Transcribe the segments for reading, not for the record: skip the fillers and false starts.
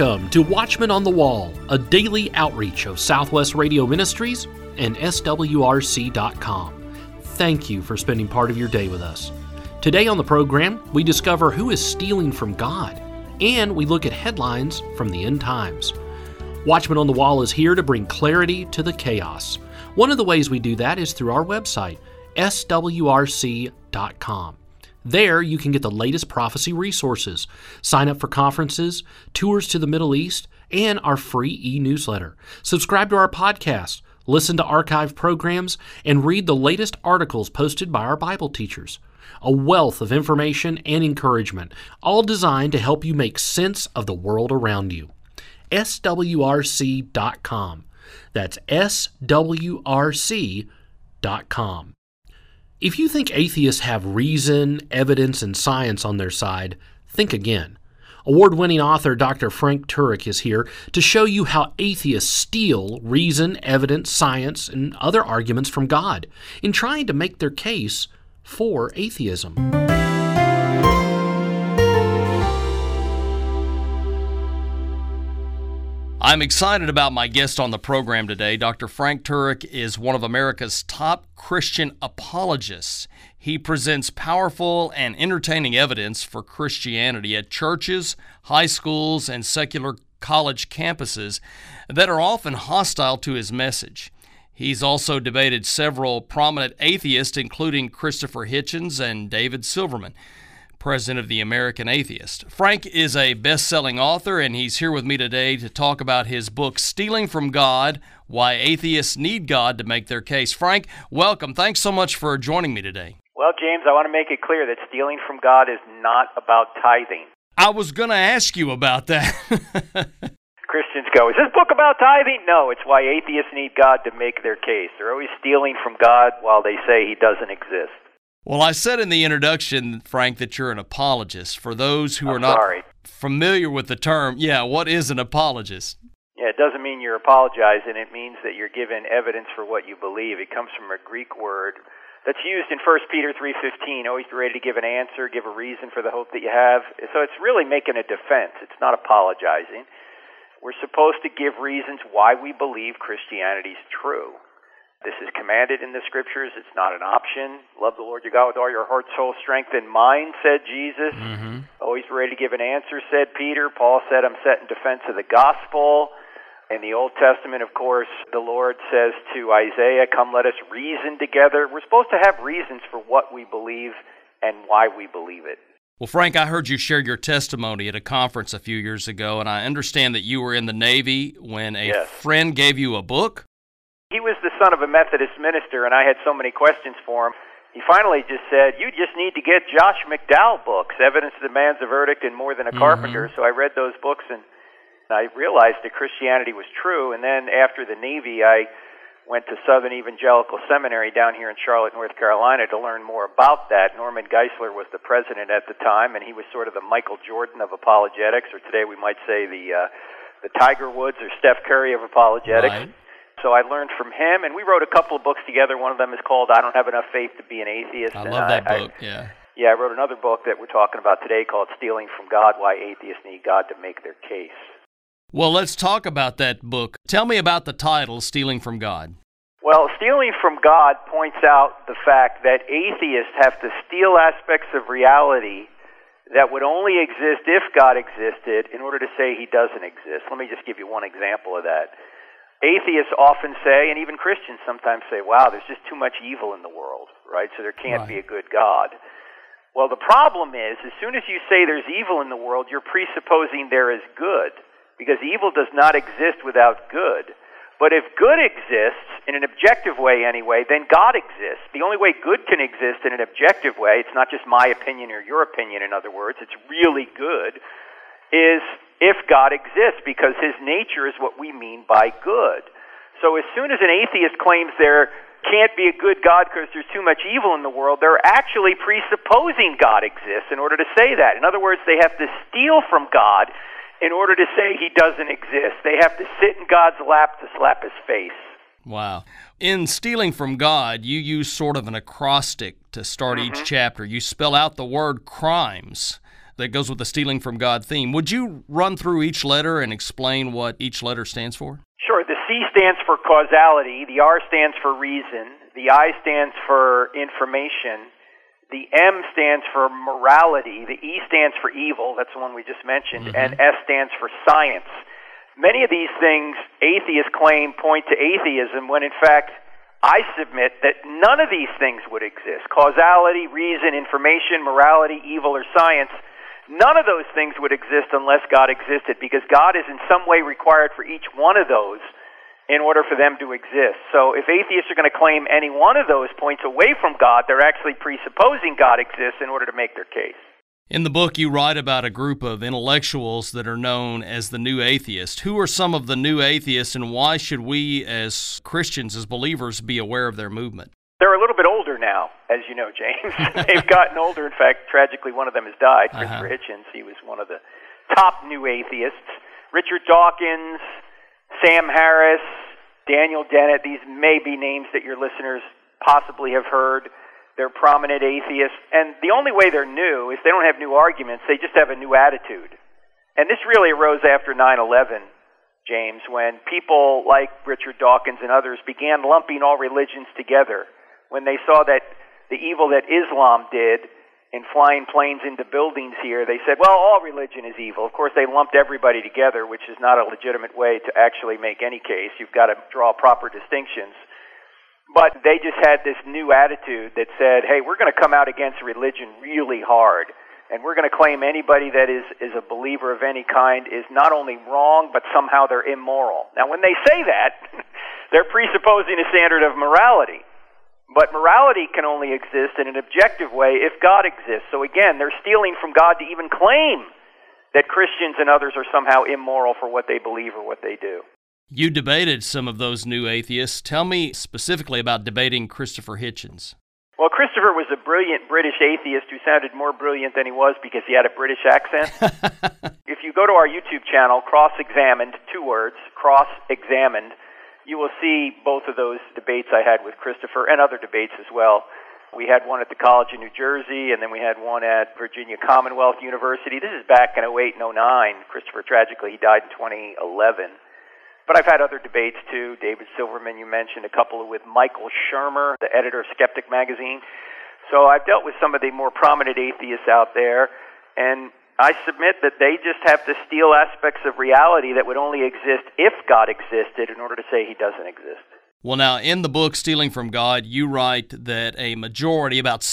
Welcome to Watchmen on the Wall, a daily outreach of Southwest Radio Ministries and SWRC.com. Thank you for spending part of your day with us. Today on the program, we discover who is stealing from God, and we look at headlines from the end times. Watchmen on the Wall is here to bring clarity to the chaos. One of the ways we do that is through our website, SWRC.com. There, you can get the latest prophecy resources, sign up for conferences, tours to the Middle East, and our free e-newsletter. Subscribe to our podcast, listen to archive programs, and read the latest articles posted by our Bible teachers. A wealth of information and encouragement, all designed to help you make sense of the world around you. SWRC.com. That's SWRC.com. If you think atheists have reason, evidence, and science on their side, think again. Award-winning author Dr. Frank Turek is here to show you how atheists steal reason, evidence, science, and other arguments from God in trying to make their case for atheism. I'm excited about my guest on the program today. Dr. Frank Turek is one of America's top Christian apologists. He presents powerful and entertaining evidence for Christianity at churches, high schools, and secular college campuses that are often hostile to his message. He's also debated several prominent atheists, including Christopher Hitchens and David Silverman, president of the American Atheist. Frank is a best-selling author, and he's here with me today to talk about his book, Stealing from God, Why Atheists Need God to Make Their Case. Frank, welcome. Thanks so much for joining me today. Well, James, I want to make it clear that stealing from God is not about tithing. I was going to ask you about that. Christians go, is this book about tithing? No, it's why atheists need God to make their case. They're always stealing from God while they say He doesn't exist. Well, I said in the introduction, Frank, that you're an apologist. For those who are not familiar with the term, what is an apologist? Yeah, it doesn't mean you're apologizing. It means that you're given evidence for what you believe. It comes from a Greek word that's used in 1 Peter 3:15, always be ready to give an answer, give a reason for the hope that you have. So it's really making a defense. It's not apologizing. We're supposed to give reasons why we believe Christianity's true. This is commanded in the Scriptures. It's not an option. Love the Lord your God with all your heart, soul, strength, and mind, said Jesus. Always ready to give an answer, said Peter. Paul said, I'm set in defense of the gospel. In the Old Testament, of course, the Lord says to Isaiah, come let us reason together. We're supposed to have reasons for what we believe and why we believe it. Well, Frank, I heard you share your testimony at a conference a few years ago, and I understand that you were in the Navy when a friend gave you a book. He was the son of a Methodist minister, and I had so many questions for him. He finally just said, you just need to get Josh McDowell books, Evidence That Man's a Verdict and More Than a Carpenter. So I read those books, and I realized that Christianity was true. And then after the Navy, I went to Southern Evangelical Seminary down here in Charlotte, North Carolina, to learn more about that. Norman Geisler was the president at the time, and he was sort of the Michael Jordan of apologetics, or today we might say the Tiger Woods or Steph Curry of apologetics. Right. So I learned from him, and we wrote a couple of books together. One of them is called I Don't Have Enough Faith to Be an Atheist. I love that book, I wrote another book that we're talking about today called Stealing from God, Why Atheists Need God to Make Their Case. Well, let's talk about that book. Tell me about the title, Stealing from God. Well, Stealing from God points out the fact that atheists have to steal aspects of reality that would only exist if God existed in order to say He doesn't exist. Let me just give you one example of that. Atheists often say, and even Christians sometimes say, wow, there's just too much evil in the world, right? So there can't be a good God. Well, the problem is, as soon as you say there's evil in the world, you're presupposing there is good, because evil does not exist without good. But if good exists, in an objective way anyway, then God exists. The only way good can exist in an objective way, it's not just my opinion or your opinion, in other words, it's really good, is if God exists, because His nature is what we mean by good. So as soon as an atheist claims there can't be a good God because there's too much evil in the world, they're actually presupposing God exists in order to say that. In other words, they have to steal from God in order to say He doesn't exist. They have to sit in God's lap to slap His face. Wow. In Stealing from God, you use sort of an acrostic to start each chapter. You spell out the word crimes that goes with the Stealing from God theme. Would you run through each letter and explain what each letter stands for? Sure. The C stands for causality, the R stands for reason, the I stands for information, the M stands for morality, the E stands for evil, that's the one we just mentioned, and S stands for science. Many of these things atheists claim point to atheism when in fact I submit that none of these things would exist. Causality, reason, information, morality, evil, or science, none of those things would exist unless God existed, because God is in some way required for each one of those in order for them to exist. So if atheists are going to claim any one of those points away from God, they're actually presupposing God exists in order to make their case. In the book, you write about a group of intellectuals that are known as the New Atheists. Who are some of the New Atheists, and why should we as Christians, as believers, be aware of their movement? They're a little bit older now, as you know, James. They've gotten older. In fact, tragically, one of them has died, Christopher Hitchens. He was one of the top New Atheists. Richard Dawkins, Sam Harris, Daniel Dennett, these may be names that your listeners possibly have heard. They're prominent atheists, and the only way they're new is they don't have new arguments, they just have a new attitude. And this really arose after 9/11, James, when people like Richard Dawkins and others began lumping all religions together. When they saw that the evil that Islam did in flying planes into buildings here, they said, well, all religion is evil. Of course, they lumped everybody together, which is not a legitimate way to actually make any case. You've got to draw proper distinctions. But they just had this new attitude that said, hey, we're going to come out against religion really hard, and we're going to claim anybody that is a believer of any kind is not only wrong, but somehow they're immoral. Now, when they say that, they're presupposing a standard of morality. But morality can only exist in an objective way if God exists. So again, they're stealing from God to even claim that Christians and others are somehow immoral for what they believe or what they do. You debated some of those New Atheists. Tell me specifically about debating Christopher Hitchens. Well, Christopher was a brilliant British atheist who sounded more brilliant than he was because he had a British accent. If you go to our YouTube channel, Cross-Examined, 2 words, Cross-Examined, you will see both of those debates I had with Christopher and other debates as well. We had one at the College of New Jersey, and then we had one at Virginia Commonwealth University. This is back in 2008 and 2009. Christopher, tragically, he died in 2011. But I've had other debates, too. David Silverman, you mentioned, a couple with Michael Shermer, the editor of Skeptic magazine. So I've dealt with some of the more prominent atheists out there, and I submit that they just have to steal aspects of reality that would only exist if God existed in order to say he doesn't exist. Well, now, in the book, Stealing from God, you write that a majority, about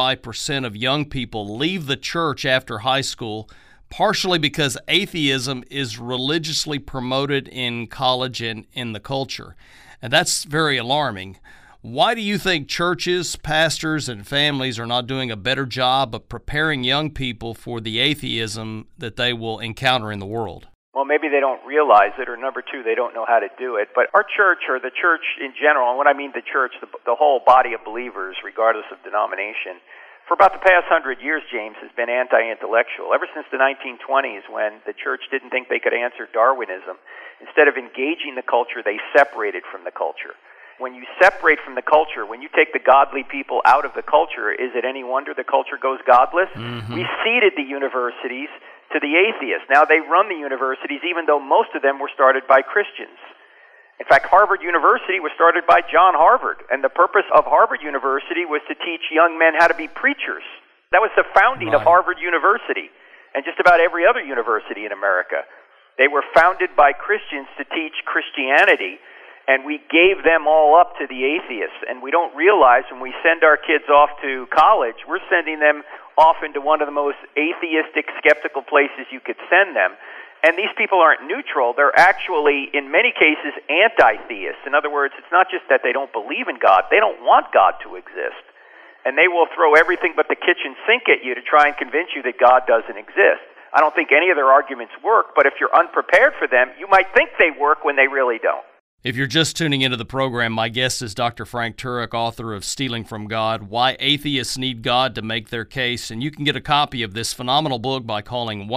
75% of young people, leave the church after high school, partially because atheism is religiously promoted in college and in the culture. And that's very alarming. Why do you think churches, pastors, and families are not doing a better job of preparing young people for the atheism that they will encounter in the world? Well, maybe they don't realize it, or number 2, they don't know how to do it. But our church, or the church in general, and when I mean the church, the whole body of believers, regardless of denomination, for about the past 100 years, James, has been anti-intellectual. Ever since the 1920s, when the church didn't think they could answer Darwinism, instead of engaging the culture, they separated from the culture. When you separate from the culture, when you take the godly people out of the culture, is it any wonder the culture goes godless? We ceded the universities to the atheists. Now they run the universities, even though most of them were started by Christians. In fact, Harvard University was started by John Harvard, and the purpose of Harvard University was to teach young men how to be preachers. That was the founding of Harvard University, and just about every other university in America. They were founded by Christians to teach Christianity, and we gave them all up to the atheists. And we don't realize when we send our kids off to college, we're sending them off into one of the most atheistic, skeptical places you could send them. And these people aren't neutral. They're actually, in many cases, anti-theists. In other words, it's not just that they don't believe in God. They don't want God to exist. And they will throw everything but the kitchen sink at you to try and convince you that God doesn't exist. I don't think any of their arguments work, but if you're unprepared for them, you might think they work when they really don't. If you're just tuning into the program, my guest is Dr. Frank Turek, author of Stealing from God, Why Atheists Need God to Make Their Case. And you can get a copy of this phenomenal book by calling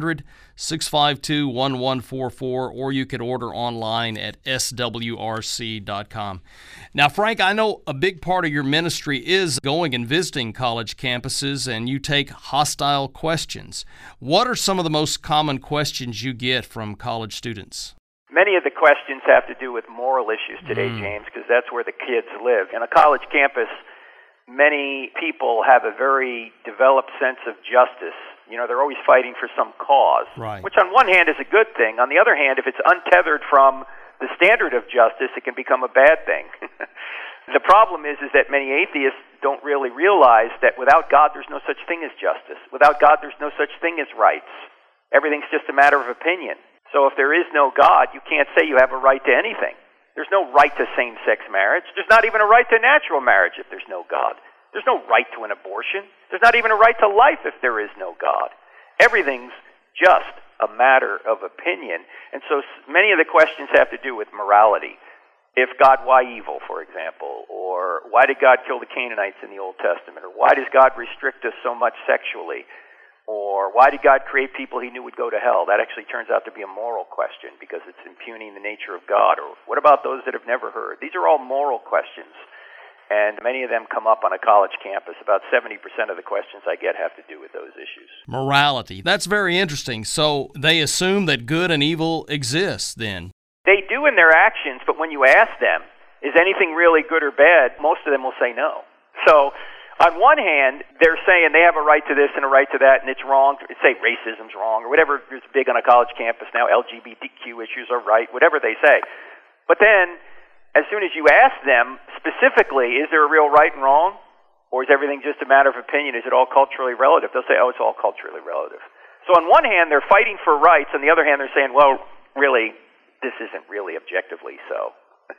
1-800-652-1144, or you could order online at swrc.com. Now, Frank, I know a big part of your ministry is going and visiting college campuses, and you take hostile questions. What are some of the most common questions you get from college students? Many of the questions have to do with moral issues today, James, because that's where the kids live. In a college campus, many people have a very developed sense of justice. You know, they're always fighting for some cause, right, which on one hand is a good thing. On the other hand, if it's untethered from the standard of justice, it can become a bad thing. The problem is that many atheists don't really realize that without God, there's no such thing as justice. Without God, there's no such thing as rights. Everything's just a matter of opinion. So if there is no God, you can't say you have a right to anything. There's no right to same-sex marriage. There's not even a right to natural marriage if there's no God. There's no right to an abortion. There's not even a right to life if there is no God. Everything's just a matter of opinion. And so many of the questions have to do with morality. If God, why evil, for example? Or why did God kill the Canaanites in the Old Testament? Or why does God restrict us so much sexually? Or why did God create people he knew would go to hell? That actually turns out to be a moral question because it's impugning the nature of God. Or what about those that have never heard? These are all moral questions, and many of them come up on a college campus. About 70% of the questions I get have to do with those issues. Morality. That's very interesting. So they assume that good and evil exists then? They do in their actions, but when you ask them, is anything really good or bad, most of them will say no. So on one hand, they're saying they have a right to this and a right to that, and it's wrong. Say racism's wrong, or whatever is big on a college campus now, LGBTQ issues are right, whatever they say. But then, as soon as you ask them specifically, is there a real right and wrong, or is everything just a matter of opinion? Is it all culturally relative? They'll say, oh, it's all culturally relative. So on one hand, they're fighting for rights, on the other hand, they're saying, well, really, this isn't really objectively so.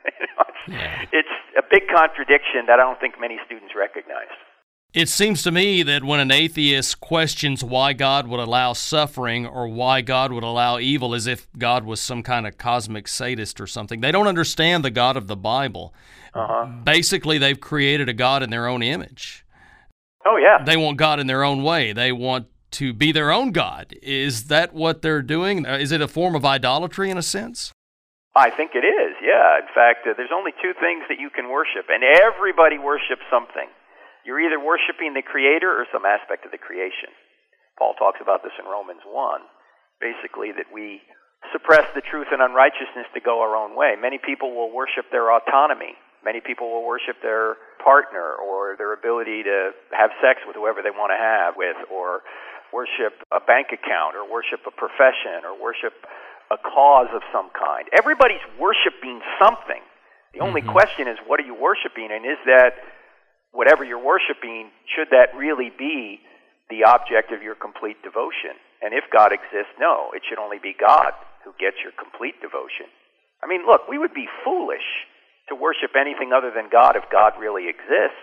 It's a big contradiction that I don't think many students recognize. It seems to me that when an atheist questions why God would allow suffering or why God would allow evil, as if God was some kind of cosmic sadist or something, they don't understand the God of the Bible. Basically, they've created a God in their own image. Oh, yeah. They want God in their own way. They want to be their own God. Is that what they're doing? Is it a form of idolatry in a sense? I think it is, yeah. In fact, there's only two things that you can worship, and everybody worships something. You're either worshiping the Creator or some aspect of the creation. Paul talks about this in Romans 1, basically that we suppress the truth and unrighteousness to go our own way. Many people will worship their autonomy. Many people will worship their partner or their ability to have sex with whoever they want to have with, or worship a bank account, or worship a profession, or worship a cause of some kind. Everybody's worshiping something. The only question is, what are you worshiping, and is that whatever you're worshiping, should that really be the object of your complete devotion? And if God exists, no, it should only be God who gets your complete devotion. I mean, look, we would be foolish to worship anything other than God if God really exists.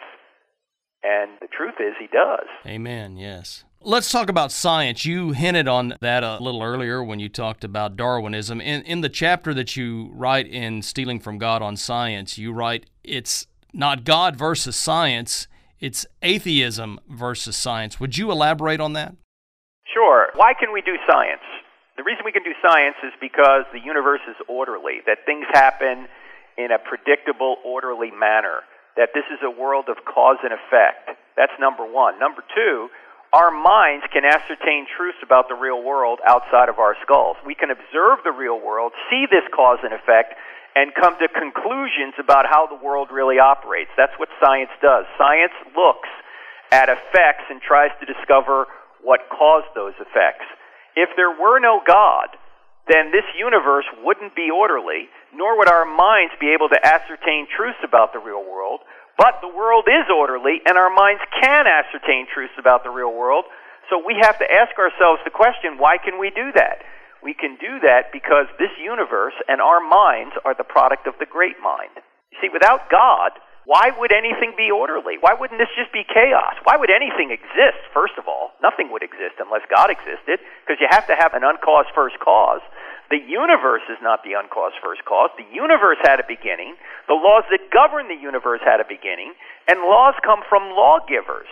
And the truth is, he does. Amen, yes. Let's talk about science. You hinted on that a little earlier when you talked about Darwinism. In the chapter that you write in Stealing from God on Science, you write it's not God versus science, it's atheism versus science. Would you elaborate on that? Sure. Why can we do science? The reason we can do science is because the universe is orderly, that things happen in a predictable, orderly manner, that this is a world of cause and effect. That's number one. Number two, our minds can ascertain truths about the real world outside of our skulls. We can observe the real world, see this cause and effect, and come to conclusions about how the world really operates. That's what science does. Science looks at effects and tries to discover what caused those effects. If there were no God, then this universe wouldn't be orderly, nor would our minds be able to ascertain truths about the real world. But the world is orderly, and our minds can ascertain truths about the real world. So we have to ask ourselves the question, why can we do that? We can do that because this universe and our minds are the product of the great mind. You see, without God, Why would anything be orderly? Why wouldn't this just be chaos? Why would anything exist, first of all? Nothing would exist unless God existed, because you have to have an uncaused first cause. The universe is not the uncaused first cause. The universe had a beginning. The laws that govern the universe had a beginning, and laws come from lawgivers.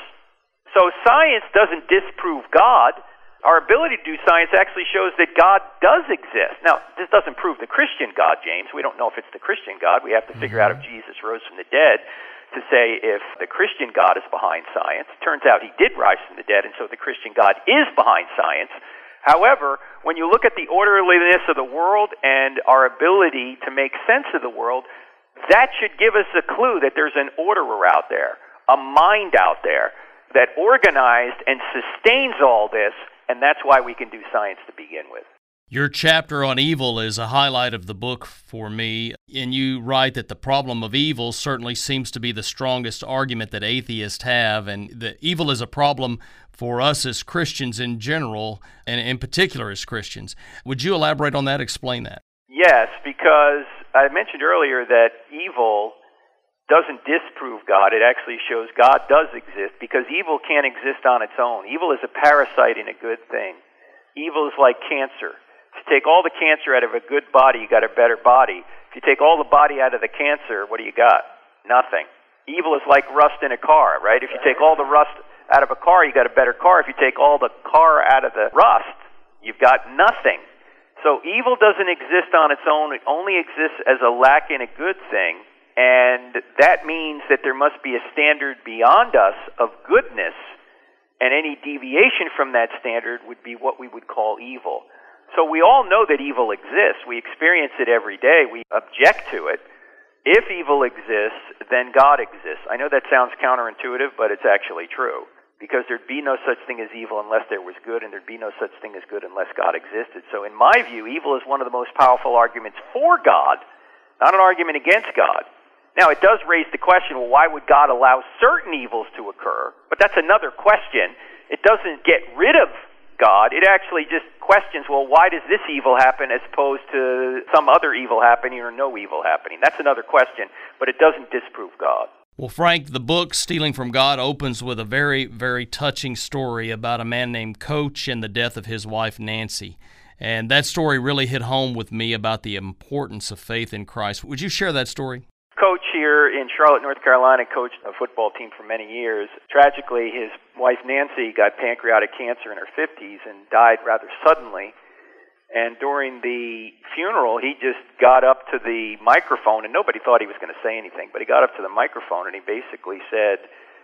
So science doesn't disprove God. Our ability to do science actually shows that God does exist. Now, this doesn't prove the Christian God, James. We don't know if it's the Christian God. We have to figure out if Jesus rose from the dead to say if the Christian God is behind science. It turns out he did rise from the dead, and so the Christian God is behind science. However, when you look at the orderliness of the world and our ability to make sense of the world, that should give us a clue that there's an orderer out there, a mind out there that organized and sustains all this, and that's why we can do science to begin with. Your chapter on evil is a highlight of the book for me, and you write that the problem of evil certainly seems to be the strongest argument that atheists have, and that evil is a problem for us as Christians in general, and in particular as Christians. Would you elaborate on that, explain that? Yes, because I mentioned earlier that evil doesn't disprove God. It actually shows God does exist, because evil can't exist on its own. Evil is a parasite in a good thing. Evil is like cancer. If you take all the cancer out of a good body, you got a better body. If you take all the body out of the cancer, what do you got? Nothing. Evil is like rust in a car, right? If you take all the rust out of a car, you got a better car. If you take all the car out of the rust, you've got nothing. So evil doesn't exist on its own. It only exists as a lack in a good thing. And that means that there must be a standard beyond us of goodness, and any deviation from that standard would be what we would call evil. So we all know that evil exists. We experience it every day. We object to it. If evil exists, then God exists. I know that sounds counterintuitive, but it's actually true, because there'd be no such thing as evil unless there was good, and there'd be no such thing as good unless God existed. So in my view, evil is one of the most powerful arguments for God, not an argument against God. Now, it does raise the question, well, why would God allow certain evils to occur? But that's another question. It doesn't get rid of God. It actually just questions, well, why does this evil happen as opposed to some other evil happening or no evil happening? That's another question, but it doesn't disprove God. Well, Frank, the book, Stealing from God, opens with a very, very touching story about a man named Coach and the death of his wife, Nancy. And that story really hit home with me about the importance of faith in Christ. Would you share that story? Coach here in Charlotte, North Carolina, coached a football team for many years. Tragically, his wife Nancy got pancreatic cancer in her 50s and died rather suddenly. And during the funeral, he just got up to the microphone, and nobody thought he was going to say anything, but he got up to the microphone and he basically said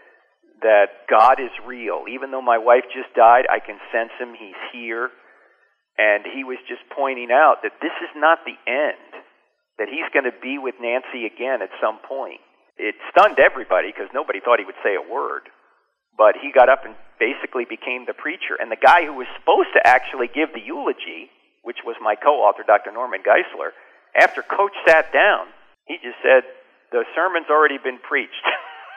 that God is real. Even though my wife just died, I can sense him, he's here. And he was just pointing out that this is not the end, that he's going to be with Nancy again at some point. It stunned everybody because nobody thought he would say a word. But he got up and basically became the preacher. And the guy who was supposed to actually give the eulogy, which was my co-author, Dr. Norman Geisler, after Coach sat down, he just said, the sermon's already been preached.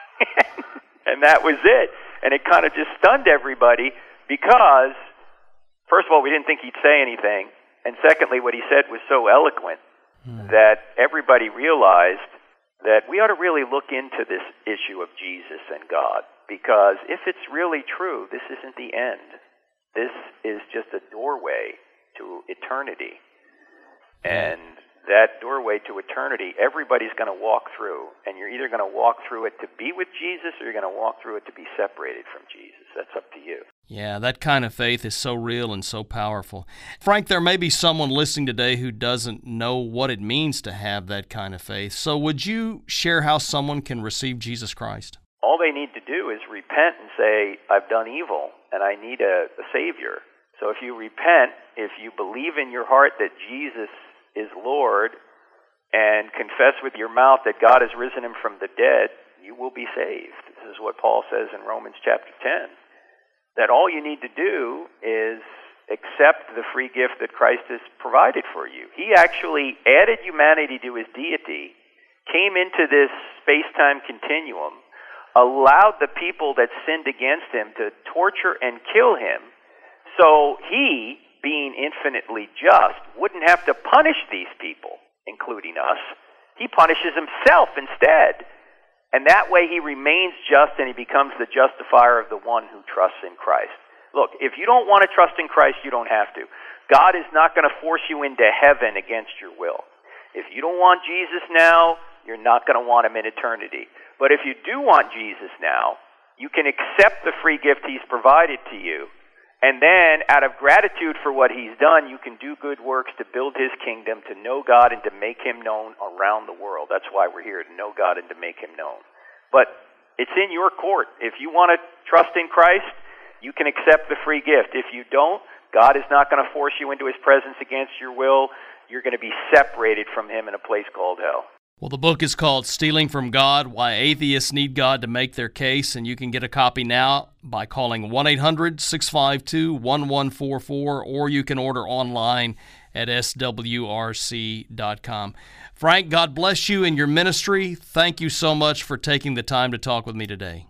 And that was it. And it kind of just stunned everybody because, first of all, we didn't think he'd say anything. And secondly, what he said was so eloquent that everybody realized that we ought to really look into this issue of Jesus and God, because if it's really true, this isn't the end. This is just a doorway to eternity. And that doorway to eternity, everybody's going to walk through, and you're either going to walk through it to be with Jesus or you're going to walk through it to be separated from Jesus. That's up to you. Yeah, that kind of faith is so real and so powerful. Frank, there may be someone listening today who doesn't know what it means to have that kind of faith. So would you share how someone can receive Jesus Christ? All they need to do is repent and say, I've done evil and I need a Savior. So if you repent, if you believe in your heart that Jesus is Lord and confess with your mouth that God has risen him from the dead, you will be saved. This is what Paul says in Romans chapter 10. That all you need to do is accept the free gift that Christ has provided for you. He actually added humanity to his deity, came into this space-time continuum, allowed the people that sinned against him to torture and kill him, so he, being infinitely just, wouldn't have to punish these people, including us. He punishes himself instead. And that way he remains just and he becomes the justifier of the one who trusts in Christ. Look, if you don't want to trust in Christ, you don't have to. God is not going to force you into heaven against your will. If you don't want Jesus now, you're not going to want him in eternity. But if you do want Jesus now, you can accept the free gift he's provided to you. And then, out of gratitude for what he's done, you can do good works to build his kingdom, to know God and to make him known around the world. That's why we're here, to know God and to make him known. But it's in your court. If you want to trust in Christ, you can accept the free gift. If you don't, God is not going to force you into his presence against your will. You're going to be separated from him in a place called hell. Well, the book is called Stealing from God, Why Atheists Need God to Make Their Case, and you can get a copy now by calling 1-800-652-1144, or you can order online at swrc.com. Frank, God bless you and your ministry. Thank you so much for taking the time to talk with me today.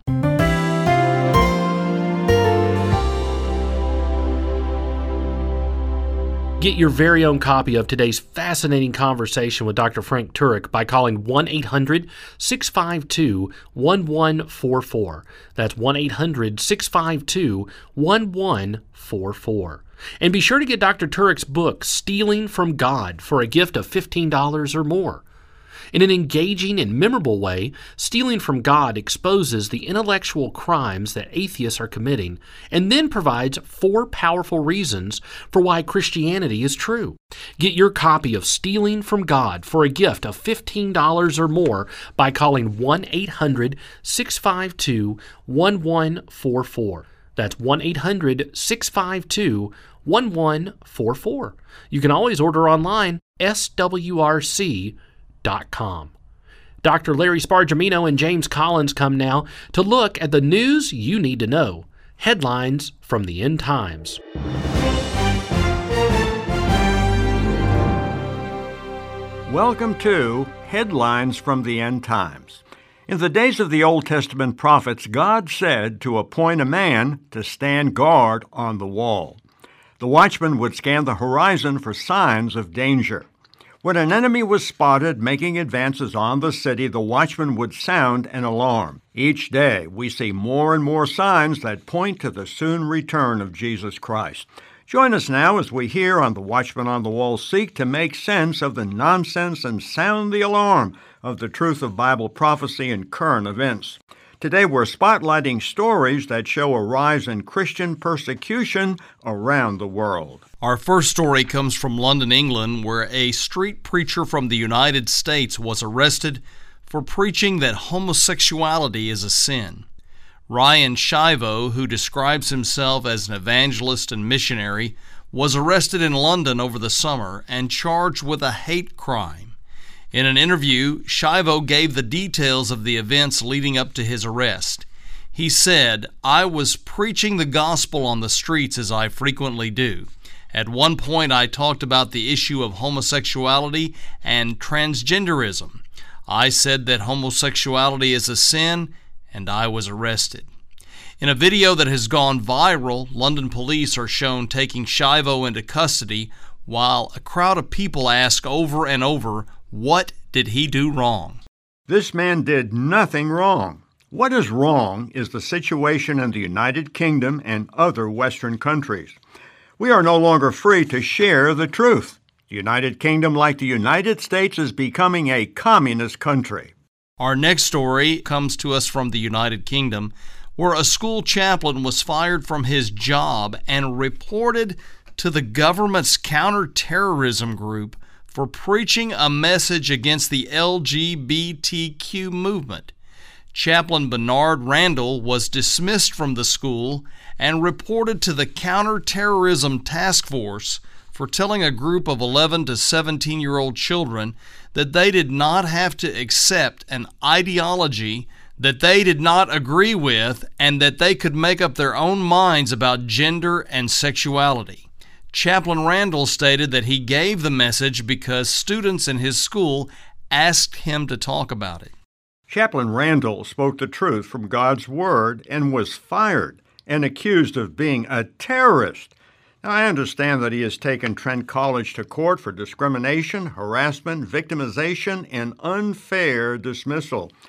Get your very own copy of today's fascinating conversation with Dr. Frank Turek by calling 1-800-652-1144. That's 1-800-652-1144. And be sure to get Dr. Turek's book, Stealing from God, for a gift of $15 or more. In an engaging and memorable way, Stealing from God exposes the intellectual crimes that atheists are committing and then provides 4 powerful reasons for why Christianity is true. Get your copy of Stealing from God for a gift of $15 or more by calling 1-800-652-1144. That's 1-800-652-1144. You can always order online, swrc.com. Dr. Larry Spargimino and James Collins come now to look at the news you need to know. Headlines from the End Times. Welcome to Headlines from the End Times. In the days of the Old Testament prophets, God said to appoint a man to stand guard on the wall. The watchman would scan the horizon for signs of danger. When an enemy was spotted making advances on the city, the watchman would sound an alarm. Each day, we see more and more signs that point to the soon return of Jesus Christ. Join us now as we here on the Watchman on the Wall seek to make sense of the nonsense and sound the alarm of the truth of Bible prophecy and current events. Today we're spotlighting stories that show a rise in Christian persecution around the world. Our first story comes from London, England, where a street preacher from the United States was arrested for preaching that homosexuality is a sin. Ryan Shivo, who describes himself as an evangelist and missionary, was arrested in London over the summer and charged with a hate crime. In an interview, Shivo gave the details of the events leading up to his arrest. He said, "I was preaching the gospel on the streets as I frequently do. At one point I talked about the issue of homosexuality and transgenderism. I said that homosexuality is a sin, and I was arrested." In a video that has gone viral, London police are shown taking Shivo into custody while a crowd of people ask over and over, what did he do wrong? This man did nothing wrong. What is wrong is the situation in the United Kingdom and other Western countries. We are no longer free to share the truth. The United Kingdom, like the United States, is becoming a communist country. Our next story comes to us from the United Kingdom, where a school chaplain was fired from his job and reported to the government's counterterrorism group for preaching a message against the LGBTQ movement. Chaplain Bernard Randall was dismissed from the school and reported to the Counterterrorism Task Force for telling a group of 11 to 17-year-old children that they did not have to accept an ideology that they did not agree with and that they could make up their own minds about gender and sexuality. Chaplain Randall stated that he gave the message because students in his school asked him to talk about it. Chaplain Randall spoke the truth from God's Word and was fired and accused of being a terrorist. Now, I understand that he has taken Trent College to court for discrimination, harassment, victimization, and unfair dismissal.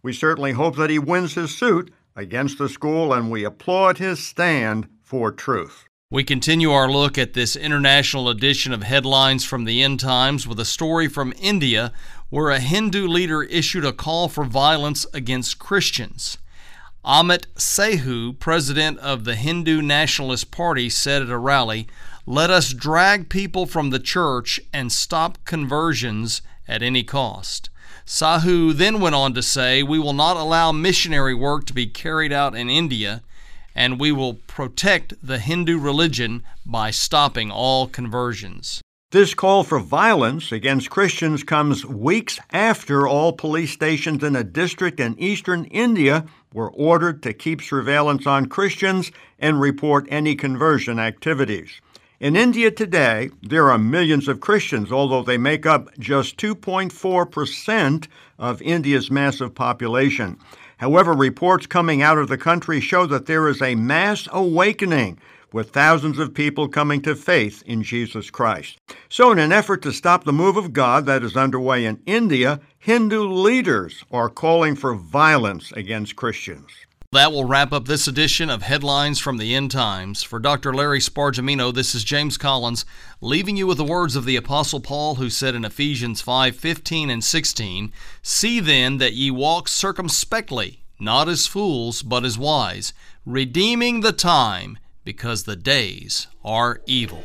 We certainly hope that he wins his suit against the school, and we applaud his stand for truth. We continue our look at this international edition of Headlines from the End Times with a story from India where a Hindu leader issued a call for violence against Christians. Amit Sehu, president of the Hindu Nationalist Party, said at a rally, "Let us drag people from the church and stop conversions at any cost." Sahu then went on to say, "We will not allow missionary work to be carried out in India, and we will protect the Hindu religion by stopping all conversions." This call for violence against Christians comes weeks after all police stations in a district in eastern India were ordered to keep surveillance on Christians and report any conversion activities. In India today, there are millions of Christians, although they make up just 2.4% of India's massive population. However, reports coming out of the country show that there is a mass awakening, with thousands of people coming to faith in Jesus Christ. So in an effort to stop the move of God that is underway in India, Hindu leaders are calling for violence against Christians. That will wrap up this edition of Headlines from the End Times. For Dr. Larry Spargimino, this is James Collins, leaving you with the words of the Apostle Paul, who said in Ephesians 5:15 and 16, "See then that ye walk circumspectly, not as fools, but as wise, redeeming the time, because the days are evil."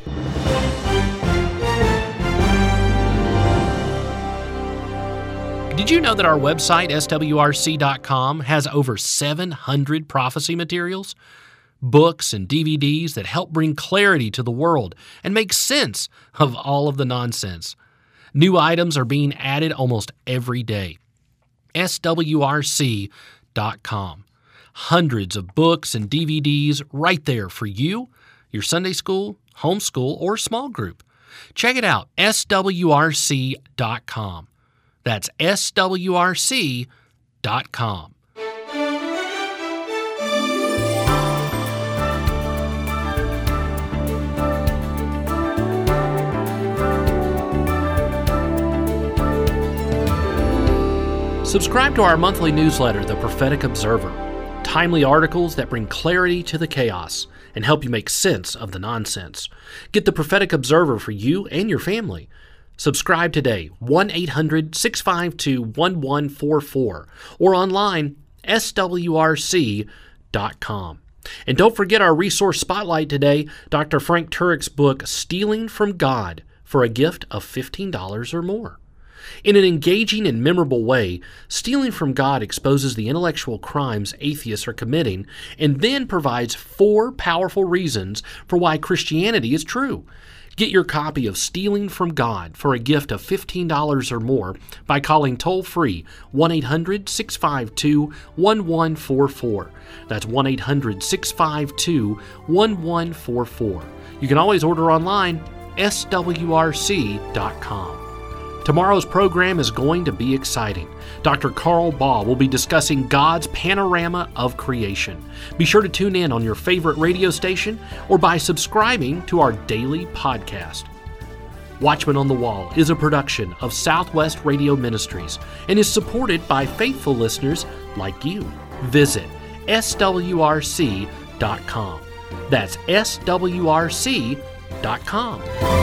Did you know that our website, swrc.com, has over 700 prophecy materials? Books and DVDs that help bring clarity to the world and make sense of all of the nonsense. New items are being added almost every day. swrc.com. Hundreds of books and DVDs right there for you, your Sunday school, homeschool, or small group. Check it out, swrc.com. That's swrc.com. Subscribe to our monthly newsletter, The Prophetic Observer. Timely articles that bring clarity to the chaos and help you make sense of the nonsense. Get The Prophetic Observer for you and your family. Subscribe today, 1-800-652-1144, or online, swrc.com. And don't forget our resource spotlight today, Dr. Frank Turek's book, Stealing from God, for a gift of $15 or more. In an engaging and memorable way, Stealing from God exposes the intellectual crimes atheists are committing and then provides 4 powerful reasons for why Christianity is true. Get your copy of Stealing from God for a gift of $15 or more by calling toll-free 1-800-652-1144. That's 1-800-652-1144. You can always order online, swrc.com. Tomorrow's program is going to be exciting. Dr. Carl Baugh will be discussing God's panorama of creation. Be sure to tune in on your favorite radio station or by subscribing to our daily podcast. Watchman on the Wall is a production of Southwest Radio Ministries and is supported by faithful listeners like you. Visit swrc.com. That's swrc.com.